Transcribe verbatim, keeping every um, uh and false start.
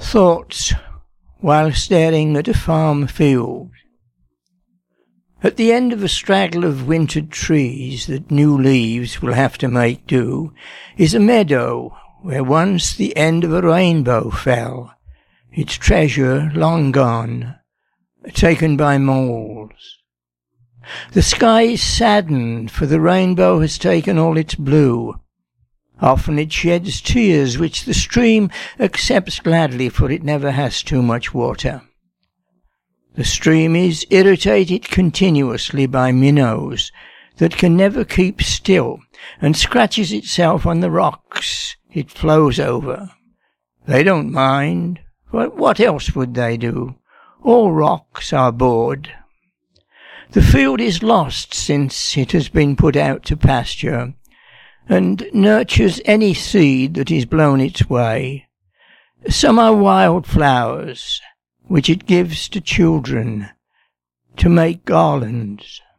Thoughts while staring at a farm field. At the end of a straggle of wintered trees that new leaves will have to make do is a meadow where once the end of a rainbow fell, its treasure long gone, taken by moles. The sky is saddened, for the rainbow has taken all its blue. Often it sheds tears which the stream accepts gladly, for it never has too much water. The stream is irritated continuously by minnows that can never keep still, and scratches itself on the rocks it flows over. They don't mind, for what else would they do? All rocks are bored. The field is lost since it has been put out to pasture, and nurtures any seed that is blown its way. Some are wild flowers, which it gives to children to make garlands.